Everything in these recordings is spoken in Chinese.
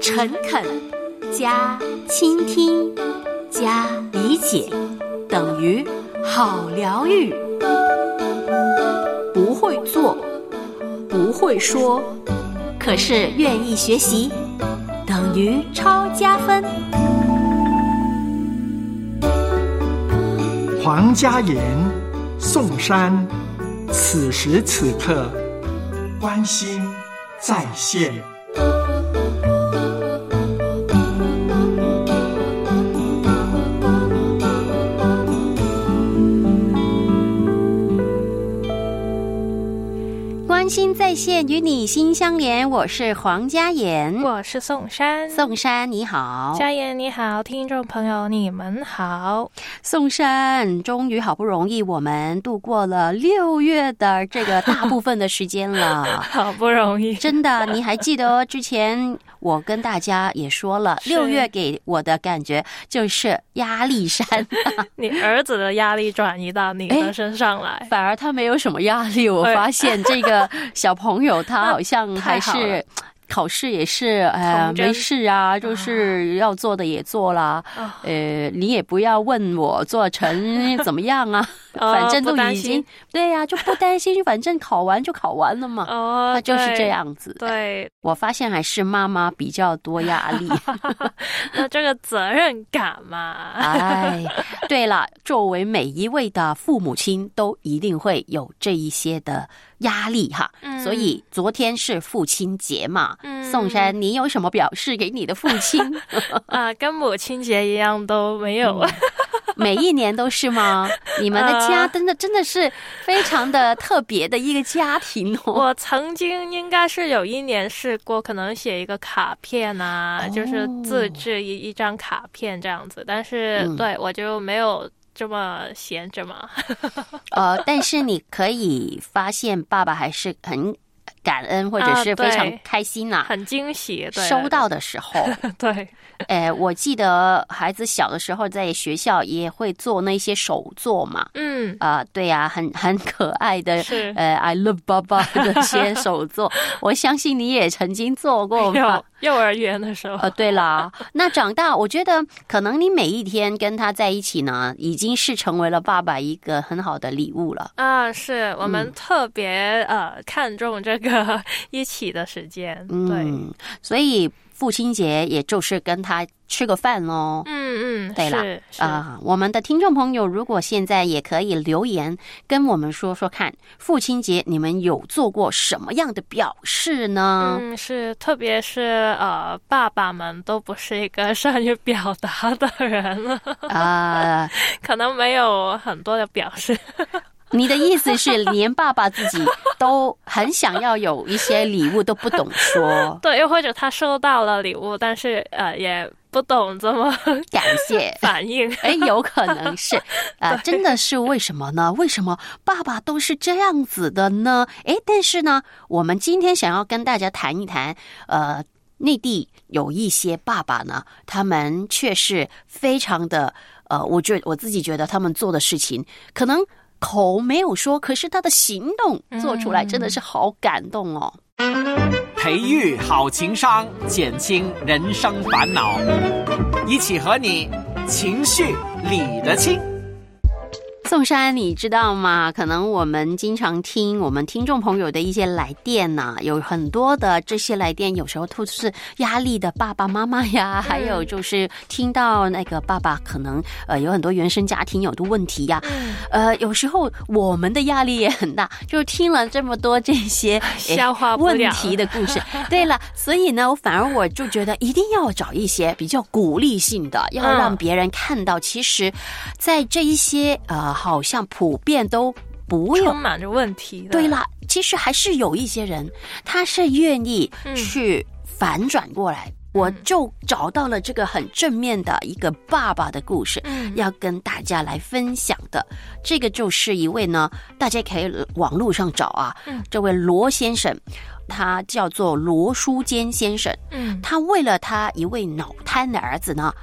诚恳加倾听加理解等于好疗愈。不会做，不会说，可是愿意学习，等于超加分。 黄家言、宋珊，此时此刻关心在线。 关心在线，与你心相连。我是黄家言， 我是宋珊。 宋珊你好。 家言你好，听众朋友你们好。 宋珊，终于好不容易我们度过了6月的这个大部分的时间了。 好不容易， 真的。你还记得之前我跟大家也说了，6月给我的感觉就是压力山。 你儿子的压力转移到你的身上来， 反而他没有什么压力。我发现这个小朋友他好像还是考试也是没事啊，就是要做的也做了，你也不要问我做成怎么样啊，反正都已经对呀，就不担心，反正考完就考完了嘛。他就是这样子。 对， 我发现还是妈妈比较多压力。 那这个责任感嘛， 对了，作为每一位的父母亲都一定会有这一些的压力哈。所以昨天是父亲节嘛，宋珊，你有什么表示给你的父亲？ 跟母亲节一样都没有。 每一年都是吗？你们的家真的是非常的特别的一个家庭哦。 我曾经应该是有一年试过，可能写一个卡片啊，就是自制一张卡片这样子，但是对我就没有这么闲着嘛。 但是你可以发现爸爸还是很感恩，或者是非常开心呐， 很惊喜。对， 收到的时候， 对。 我记得孩子小的时候在学校也会做那些手作嘛，对呀，很可爱的，I love 爸爸的这些手作，我相信你也曾经做过吧？ 幼儿园的时候。 对啦，那长大，我觉得可能你每一天跟他在一起呢，已经是成为了爸爸一个很好的礼物了。 是我们特别看重这个一起的时间。对， 所以父亲节也就是跟他吃个饭咯。对啦，我们的听众朋友如果现在也可以留言跟我们说说看，父亲节你们有做过什么样的表示呢？ 是，特别是爸爸们都不是一个善于表达的人可能没有很多的表示。 你的意思是连爸爸自己都很想要有一些礼物都不懂说？ 对，又或者他收到了礼物，但是也不懂怎么感谢反应。 有可能是真的是为什么呢？为什么爸爸都是这样子的呢？但是呢，我们今天想要跟大家谈一谈内地有一些爸爸呢，他们却是非常的我自己觉得他们做的事情可能口没有说，可是他的行动做出来真的是好感动哦。 培育好情商，减轻人生烦恼，一起和你情绪理得清。 宋珊，你知道吗？可能我们经常听我们听众朋友的一些来电呐，有很多的这些来电，有时候都是压力的爸爸妈妈呀，还有就是听到那个爸爸可能有很多原生家庭有的问题呀，有时候我们的压力也很大，就听了这么多这些消化不了问题的故事。对了，所以呢，反而我就觉得一定要找一些比较鼓励性的，要让别人看到，其实在这一些好像普遍都不有充满着问题的。 对了，其实还是有一些人他是愿意去反转过来。我就找到了这个很正面的一个爸爸的故事，要跟大家来分享的。这个就是一位呢，大家可以网络上找啊，这位罗先生，他叫做罗书坚先生。他为了他一位脑瘫的儿子呢，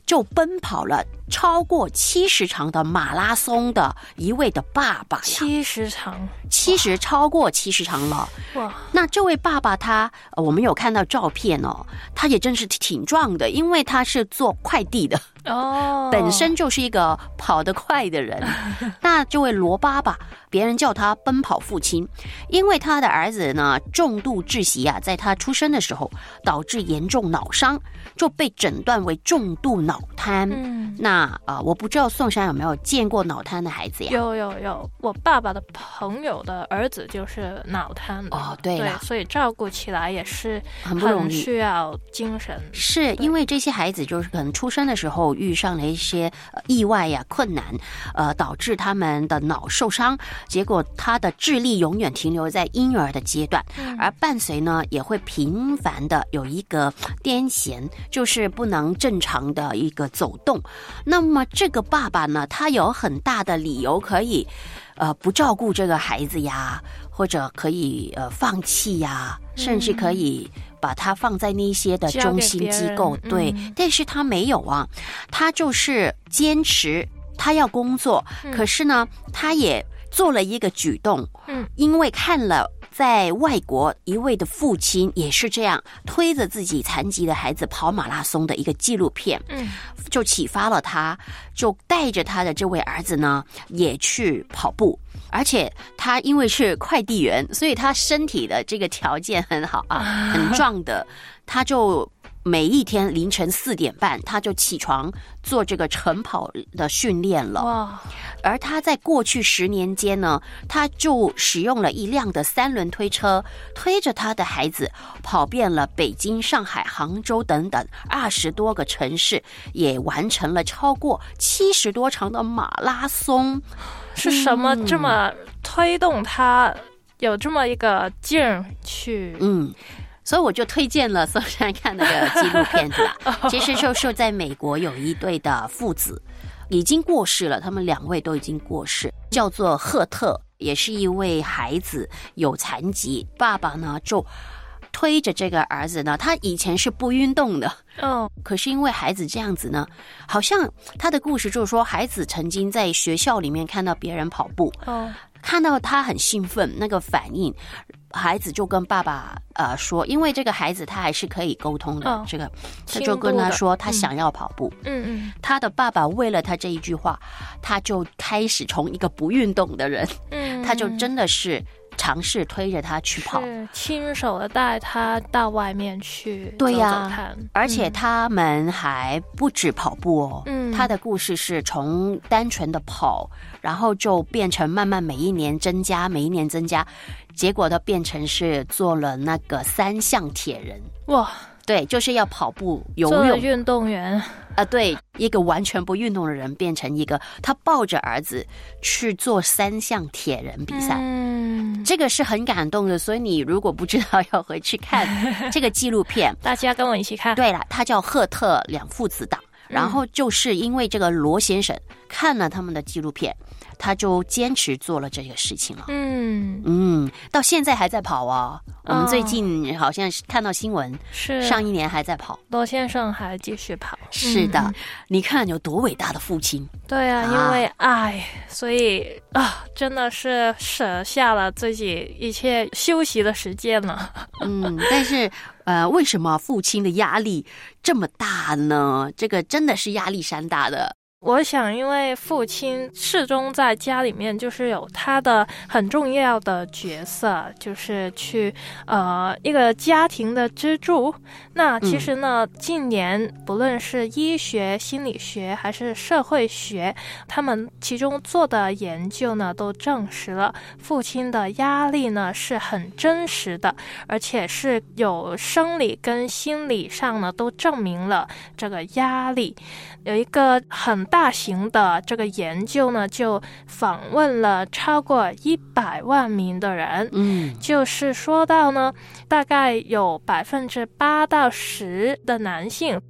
就奔跑了超过70场的马拉松的一位的爸爸呀 ，70场 ，70超过70场了。 哇！ 那这位爸爸他，我们有看到照片哦，他也真是挺壮的，因为他是做快递的。本身就是一个跑得快的人。那这位罗爸爸，别人叫他奔跑父亲，因为他的儿子呢重度窒息啊，在他出生的时候导致严重脑伤，就被诊断为重度脑瘫。那我不知道宋珊有没有见过脑瘫的孩子呀？ 有，我爸爸的朋友的儿子就是脑瘫的。 对， 所以照顾起来也是很不容易， 很需要精神。 是因为这些孩子就是可能出生的时候遇上了一些意外呀、困难，导致他们的脑受伤，结果他的智力永远停留在婴儿的阶段，而伴随呢也会频繁的有一个癫痫，就是不能正常的一个走动。那么这个爸爸呢，他有很大的理由可以不照顾这个孩子呀，或者可以放弃呀，甚至可以把他放在那些的中心机构，对，但是他没有啊，他就是坚持他要工作，可是呢他也做了一个举动，因为看了在外国一位的父亲也是这样推着自己残疾的孩子跑马拉松的一个纪录片，就启发了他，就带着他的这位儿子呢也去跑步。而且他因为是快递员，所以他身体的这个条件很好啊，很壮的，他就每一天凌晨4点半他就起床做这个晨跑的训练了。 哇！ 而他在过去10年间呢，他就使用了一辆的3轮推车，推着他的孩子跑遍了北京、上海、杭州等等20多个城市，也完成了超过70多场的马拉松。 是什么这么推动他有这么一个劲儿去？ 所以我就推荐了宋珊看那个纪录片子啦。其实就是在美国有一对的父子已经过世了，他们2位都已经过世，叫做赫特，也是一位孩子有残疾，爸爸呢就推着这个儿子呢，他以前是不运动的，可是因为孩子这样子呢，好像他的故事就是说，孩子曾经在学校里面看到别人跑步，看到他很兴奋，那个反应，孩子就跟爸爸说，因为这个孩子他还是可以沟通的，这个他就跟他说他想要跑步，他的爸爸为了他这一句话，他就开始从一个不运动的人，他就真的是尝试推着他去跑， 是亲手的带他到外面去对呀， 走走看。 而且他们还不止跑步哦，他的故事是从单纯的跑，然后就变成慢慢每一年增加，结果他变成是做了那个3项铁人。 哇！ 对，就是要跑步、游做了泳。 运动员对，一个完全不运动的人变成一个，他抱着儿子去做3项铁人比赛。这个是很感动的，所以你如果不知道要回去看这个纪录片， 大家跟我一起看。 对了，他叫赫特两父子档，然后就是因为这个罗先生看了他们的纪录片，他就坚持做了这个事情了。到现在还在跑啊。我们最近好像是看到新闻， 是上一年还在跑， 罗先生还继续跑。 是的，你看有多伟大的父亲。 对啊，因为爱，所以真的是舍下了自己一切休息的时间了。 但是为什么父亲的压力这么大呢？这个真的是压力山大的。 我想因为父亲始终在家里面就是有他的很重要的角色，就是去一个家庭的支柱。那其实呢，近年不论是医学、心理学还是社会学，他们其中做的研究呢都证实了父亲的压力呢是很真实的，而且是有生理跟心理上呢都证明了这个压力。有一个很大型的这个研究呢，就访问了超过100万名的人，就是说到呢，大概有8%到10%的男性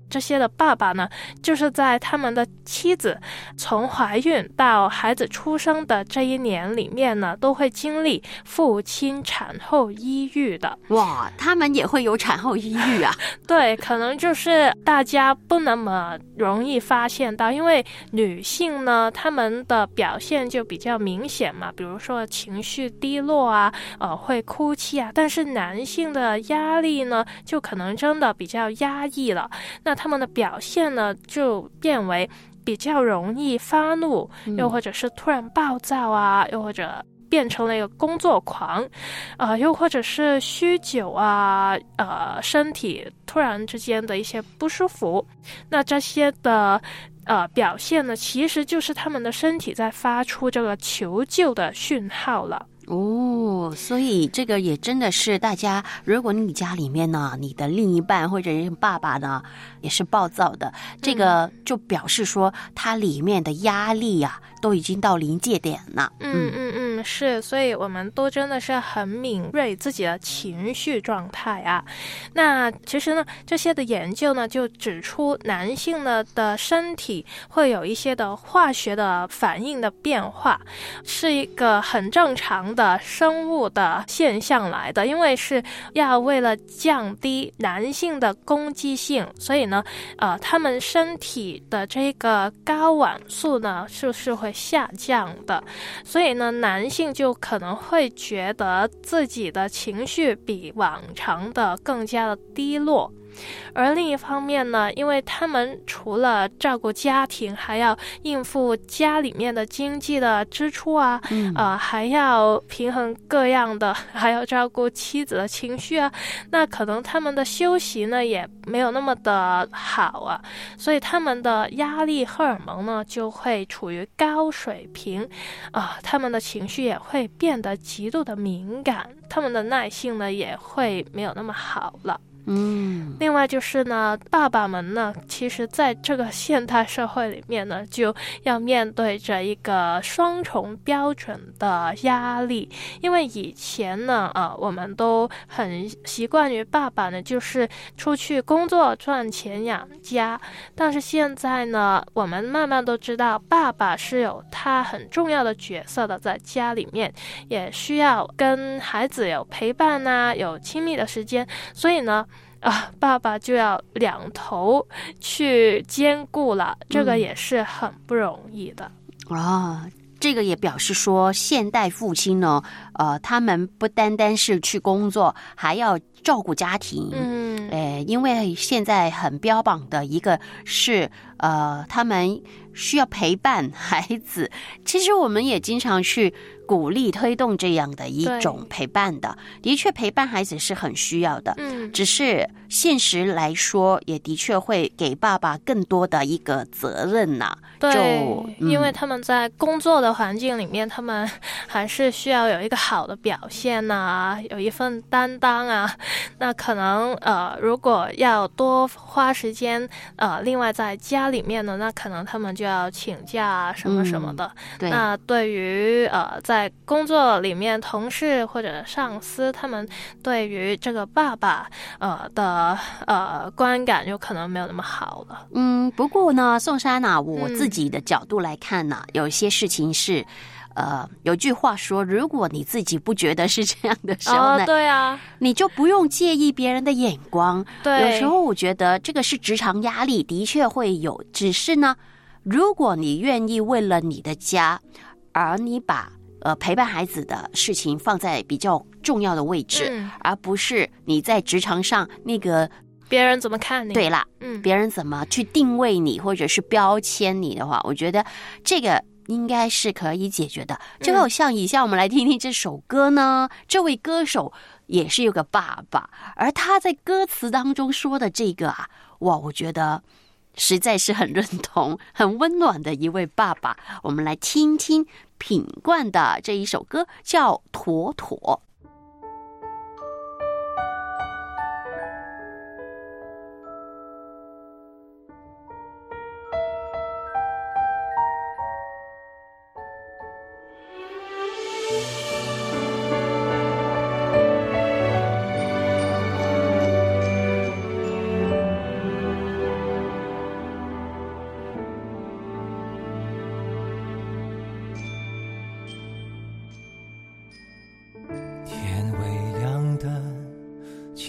这些的爸爸呢，就是在他们的妻子从怀孕到孩子出生的这一年里面呢，都会经历父亲产后抑郁的。 哇，他们也会有产后抑郁啊？ 对，可能就是大家不那么容易发现到，因为女性呢，她们的表现就比较明显嘛，比如说情绪低落啊，会哭泣啊，但是男性的压力呢，就可能真的比较压抑了，那他们的表现呢，就变为比较容易发怒，又或者是突然暴躁啊，又或者变成了一个工作狂，又或者是酗酒啊，身体突然之间的一些不舒服，那这些的表现呢，其实就是他们的身体在发出这个求救的讯号了。 哦，所以这个也真的是大家，如果你家里面呢，你的另一半或者是爸爸呢，也是暴躁的，这个就表示说他里面的压力啊，都已经到临界点了。 是，所以我们都真的是很敏锐自己的情绪状态啊。那其实呢，这些的研究呢，就指出男性呢的身体会有一些的化学的反应的变化，是一个很正常的生物的现象来的，因为是要为了降低男性的攻击性，所以呢，他们身体的这个睾丸素呢是会下降的，所以呢，男性就可能会觉得自己的情绪比往常的更加的低落。而另一方面呢，因为他们除了照顾家庭，还要应付家里面的经济的支出啊，还要平衡各样的，还要照顾妻子的情绪啊，那可能他们的休息呢也没有那么的好啊，所以他们的压力荷尔蒙呢就会处于高水平他们的情绪也会变得极度的敏感，他们的耐性呢也会没有那么好了。另外就是呢，爸爸们呢，其实在这个现代社会里面呢，就要面对着一个双重标准的压力。因为以前呢，我们都很习惯于爸爸呢，就是出去工作赚钱养家。但是现在呢，我们慢慢都知道，爸爸是有他很重要的角色的，在家里面也需要跟孩子有陪伴啊，有亲密的时间，所以呢，爸爸就要两头去兼顾了，这个也是很不容易的。 这个也表示说，现代父亲呢，他们不单单是去工作，还要照顾家庭。因为现在很标榜的一个是，他们需要陪伴孩子。其实我们也经常去鼓励推动这样的一种陪伴的，的确陪伴孩子是很需要的。只是现实来说，也的确会给爸爸更多的一个责任呐。 对，因为他们在工作的环境里面，他们还是需要有一个好的表现啊，有一份担当啊。那可能如果要多花时间另外在家里面呢，那可能他们就要请假啊什么什么的。 对， 那对于在工作里面同事或者上司，他们对于这个爸爸的观感就可能没有那么好了。 不过呢，宋珊啊，我自己的角度来看呢，有一些事情是有句话说，如果你自己不觉得是这样的时候呢， 对啊， 你就不用介意别人的眼光。 对， 有时候我觉得这个是职场压力，的确会有，只是呢，如果你愿意为了你的家，而你把陪伴孩子的事情放在比较重要的位置，而不是你在职场上那个别人怎么看你。 对啦，别人怎么去定位你或者是标签你的话，我觉得这个应该是可以解决的。就好像以下我们来听听这首歌呢，这位歌手也是有个爸爸，而他在歌词当中说的这个哇，我觉得实在是很认同，很温暖的一位爸爸。我们来听听品冠的这一首歌，叫《妥妥》。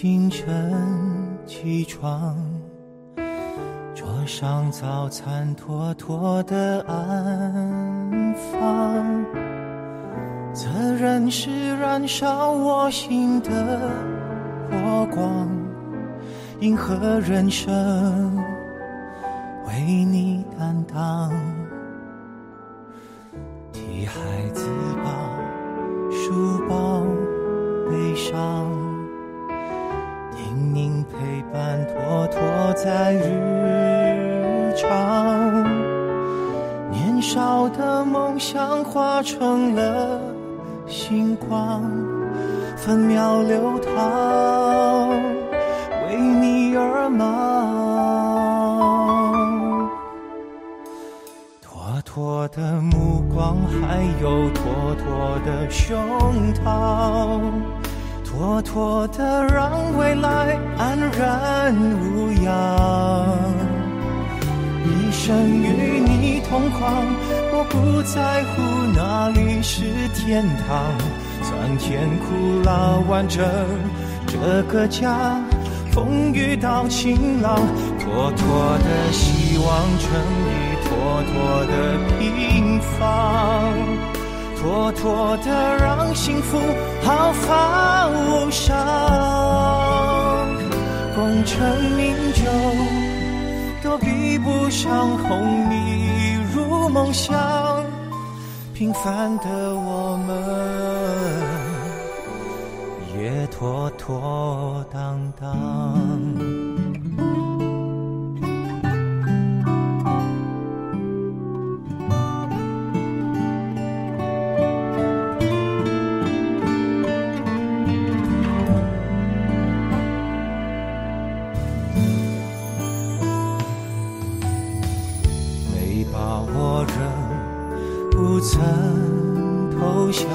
清晨起床，桌上早餐妥妥的安放，责任是燃烧我心的火光，迎合人生为你担当，替孩子把书包背上，叮咛陪伴妥妥在日常，年少的梦想化成了星光，分秒流淌，为你而忙。妥妥的目光，还有妥妥的胸膛，妥妥的让未来安然无恙。一生与你同框，我不在乎哪里是天堂，酸甜苦辣完整这个家，风雨到晴朗，妥妥的希望乘以妥妥的平凡，妥妥的让幸福毫发无伤。功成名就都比不上哄你入梦乡，平凡的我们也妥妥当当。没把握仍不曾投降，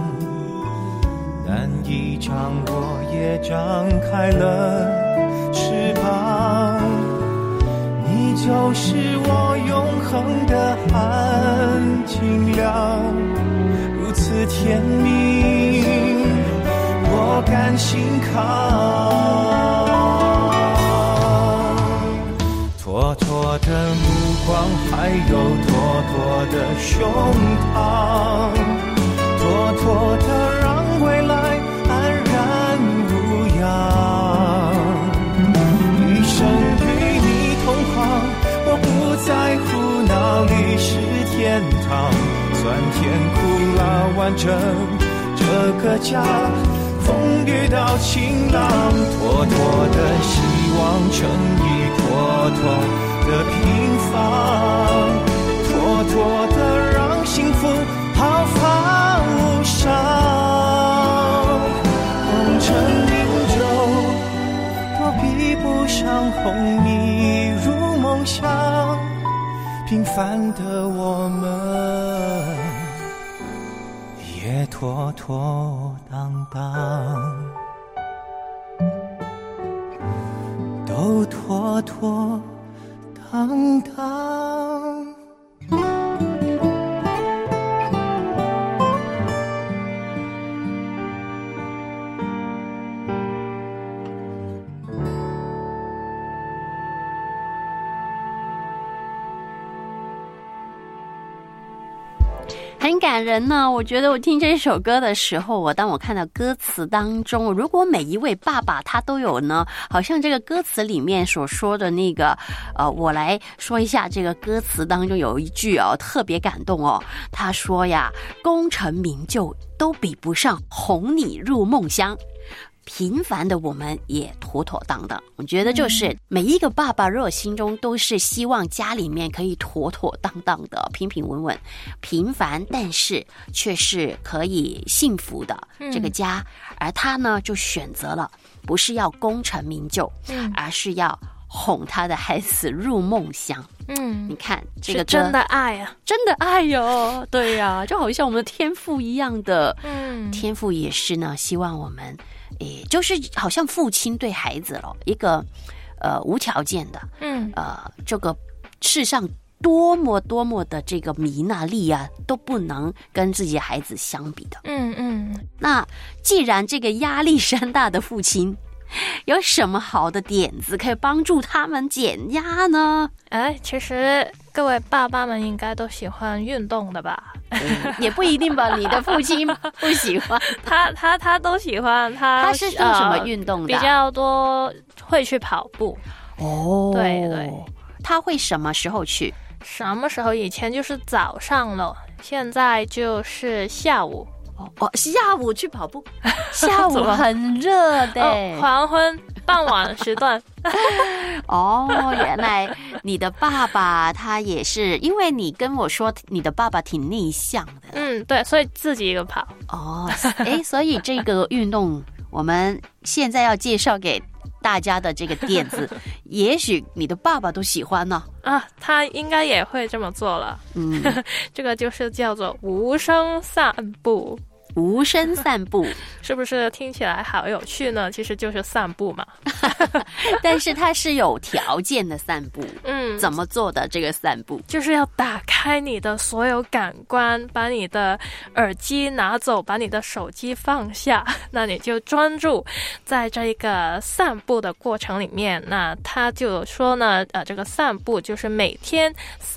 难以掌握也张开了翅膀，你就是我永恒的含金量，如此甜蜜我甘心扛。妥妥的目光，还有妥妥的胸膛，妥妥的让未来安然无恙。一生与你同框，我不在乎哪里是天堂，酸甜苦辣完整这个家，风雨到晴朗，妥妥的希望乘以妥妥的平凡，妥妥的让幸福毫发无伤。功成名就都比不上哄你入梦乡，平凡的我们也妥妥当当，都妥妥当当。 很感人呢。我觉得我听这首歌的时候，当我看到歌词当中，如果每一位爸爸他都有呢，好像这个歌词里面所说的那个，我来说一下这个歌词当中有一句特别感动哦。他说呀，功成名就都比不上哄你入梦乡。平凡的我们也妥妥当当。我觉得就是每一个爸爸如果心中都是希望家里面可以妥妥当当的，平平稳稳，平凡但是却是可以幸福的这个家，而他呢就选择了不是要功成名就，而是要哄他的孩子入梦乡。你看这个歌真的爱啊， 真的爱哟。对呀，就好像我们的天父一样的。天父也是呢，希望我们就是好像父亲对孩子了一个无条件的。这个世上多么多么的这个米娜利啊，都不能跟自己的孩子相比的。那既然这个压力山大的父亲有什么好的点子可以帮助他们减压呢？ 其实各位爸爸们应该都喜欢运动的吧？ 也不一定吧，你的父亲不喜欢。 他都喜欢。他是做什么运动的？ 比较多会去跑步。对， 他会什么时候去？ 什么时候？以前就是早上了，现在就是下午。 下午去跑步，下午很热的。 黄昏、傍晚时段。 原来你的爸爸他也是，因为你跟我说你的爸爸挺内向的。 对，所以自己一个跑。 所以这个运动我们现在要介绍给大家的这个点子，也许你的爸爸都喜欢呢。 他应该也会这么做了。这个就是叫做无声散步。 无声散步是不是听起来好有趣呢？其实就是散步嘛。 但是它是有条件的散步。怎么做的这个散步？ 就是要打开你的所有感官，把你的耳机拿走，把你的手机放下，那你就专注在这个散步的过程里面。那他就说呢，这个散步就是每天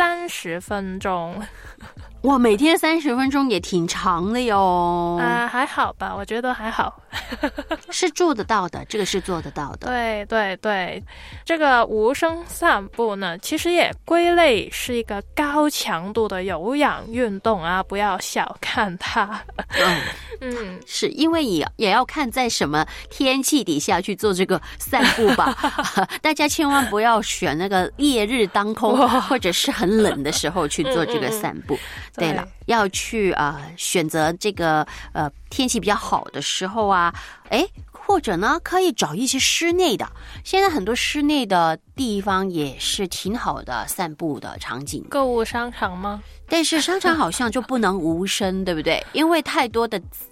30分钟。 哇，每天30分钟也挺长的哟。 还好吧，我觉得还好。 是做得到的，这个是做得到的。 对，这个无声散步呢，其实也归类是一个高强度的有氧运动啊，不要小看它。 是因为也要看在什么天气底下去做这个散步吧。大家千万不要选那个烈日当空或者是很冷的时候去做这个散步。对了，要去选择这个天气比较好的时候啊，或者呢可以找一些室内的，现在很多室内的地方也是挺好的散步的场景。 购物商场吗？ 但是商场好像就不能无声，对不对？因为太多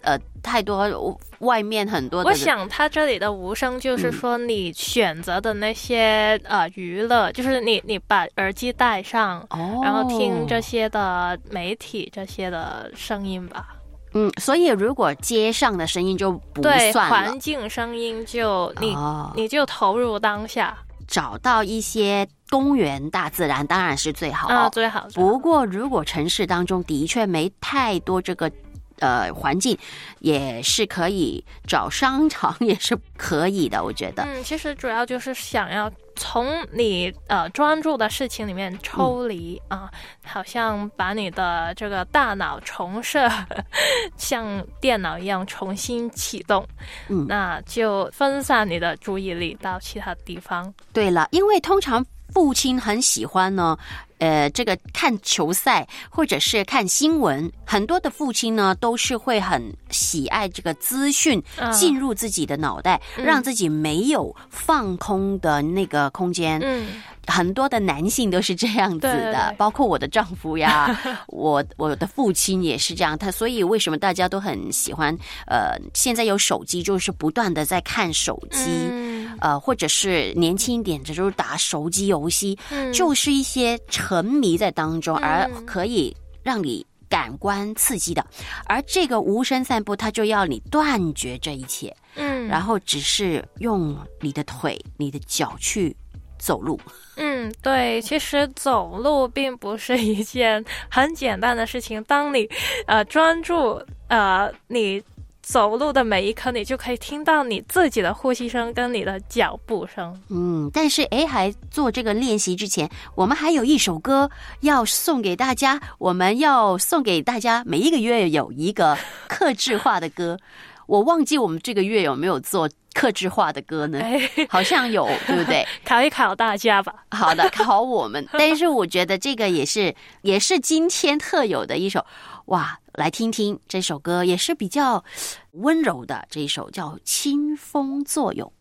外面很多的。 我想他这里的无声就是说你选择的那些娱乐，就是你把耳机戴上，然后听这些的媒体这些的声音吧。 所以如果街上的声音就不算了， 对，环境声音就你就投入当下。 找到一些公园大自然当然是最好最好。 不过如果城市当中的确没太多这个环境，也是可以找商场也是可以的，我觉得。 其实主要就是想要从你专注的事情里面抽离好像把你的这个大脑重设，像电脑一样重新启动。那就分散你的注意力到其他地方。 对了，因为通常父亲很喜欢呢这个看球赛或者是看新闻，很多的父亲呢都是会很喜爱这个资讯进入自己的脑袋，让自己没有放空的那个空间。很多的男性都是这样子的，对，包括我的丈夫呀，我的父亲也是这样。所以为什么大家都很喜欢现在有手机，就是不断的在看手机，或者是年轻一点的就是打手机游戏，就是一些沉迷在当中，而可以让你感官刺激的。而这个无声散步，它就要你断绝这一切，然后只是用你的腿、你的脚去走路。 对，其实走路并不是一件很简单的事情。当你专注你走路的每一刻，你就可以听到你自己的呼吸声跟你的脚步声。 但是还做这个练习之前，我们还有一首歌要送给大家。我们要送给大家每一个月有一个客制化的歌。我忘记我们这个月有没有做客制化的歌呢？好像有，对不对？ 考一考大家吧。 好的，考我们。但是我觉得这个也是今天特有的一首。哇，来听听这首歌，也是比较温柔的，这一首叫《清风作咏》。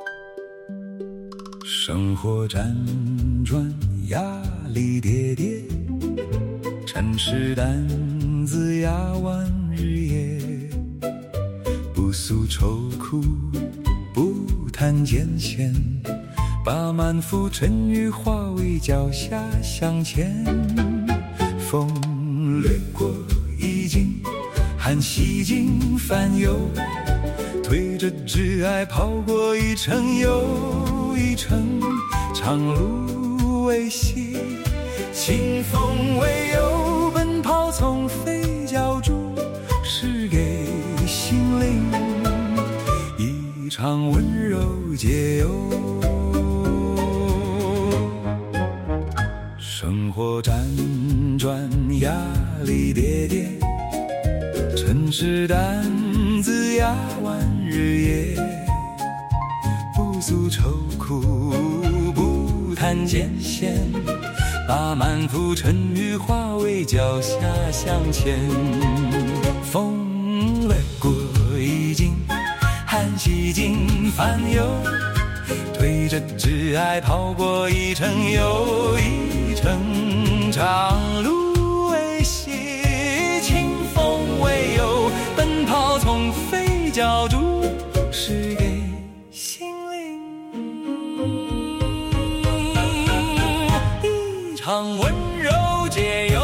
生活辗转，压力叠叠，尘世担子压完日夜，不诉愁苦，不谈艰险，把满腹尘雨化为脚下向前。风掠过衣襟，寒洗尽烦忧， 推着挚爱跑过一程又一程，长路未息，清风未有，奔跑从非脚注，是给心灵一场温柔解忧。生活辗转，压力叠叠，尘世担子压完日夜，不诉愁苦，不谈艰险，把满腹尘雨化为脚下向前。风掠过衣襟，寒洗尽烦忧，推着挚爱跑过一程又一程，长路未息，清风未有，奔跑从非脚注，是给心灵一场温柔解忧。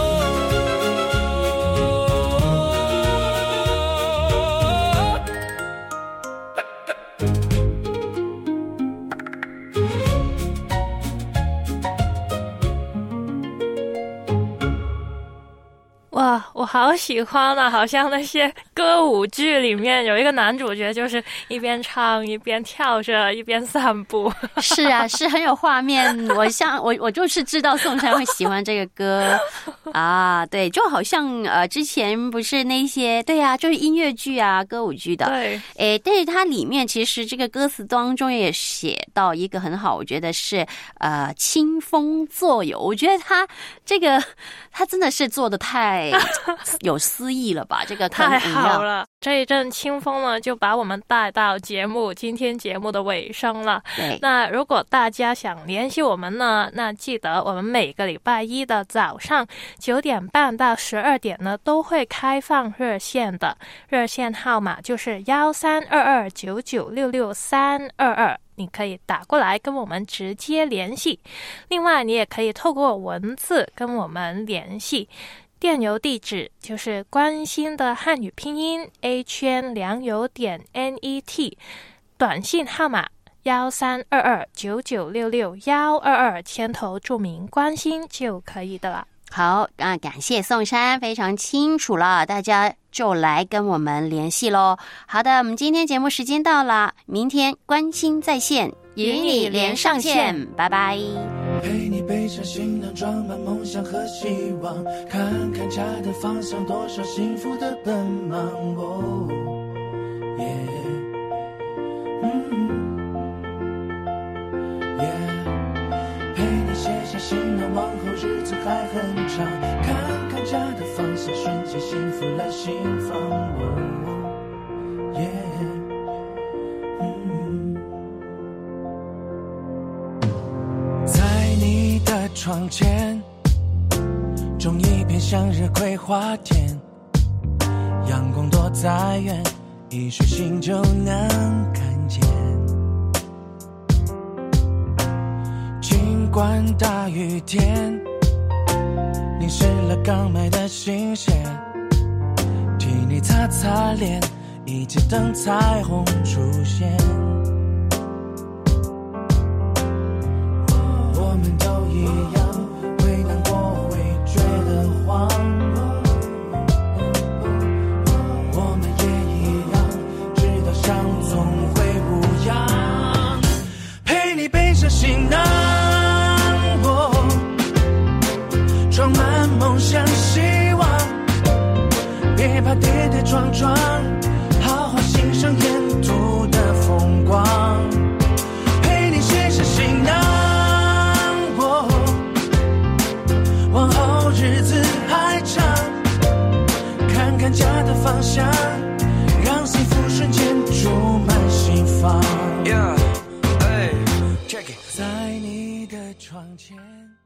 哇，我好喜欢啊！好像那些歌舞剧里面有一个男主角，就是一边唱一边跳着一边散步。 是啊，是很有画面。我就是知道宋珊会喜欢这个歌啊，对，就好像之前不是那些对啊，就是音乐剧啊、歌舞剧的。 对， 但是它里面其实这个歌词当中也写到一个很好，我觉得是清风作友。我觉得他真的是做的太有诗意了吧？这个太好了，这一阵清风呢，就把我们带到今天节目的尾声了。 对， 那如果大家想联系我们呢，那记得我们每个礼拜一的早上9点半到12点呢，都会开放热线的，热线号码就是132299662322。你可以打过来跟我们直接联系，另外你也可以透过文字跟我们联系，电邮地址就是关心的汉语拼音 a圈良友.net， 短信号码132299661222，牵头注明关心就可以的了。 好，感谢宋珊，非常清楚了，大家就来跟我们联系咯。好的，我们今天节目时间到了，明天关心在线，与你连上线，拜拜。 陪你背上行囊，装满梦想和希望，看看家的方向，多少幸福的奔忙。哦，陪你写下行囊，往后日子还很长，看看家的方向，瞬间幸福来心房。哦，在你的窗前种一片向日葵花田，阳光多再远，一束心就能看见。尽管大雨天淋湿了刚买的新鞋，替你擦擦脸，一起等彩虹出现。我们都一样，会难过，会觉得慌，我们也一样，知道伤总会无恙。陪你背上行囊，装满梦想希望，别怕跌跌撞撞，好好欣赏沿途的风光。陪你写下行囊，往后日子还长，看看家的方向，让幸福瞬间注满心房。在你的窗前。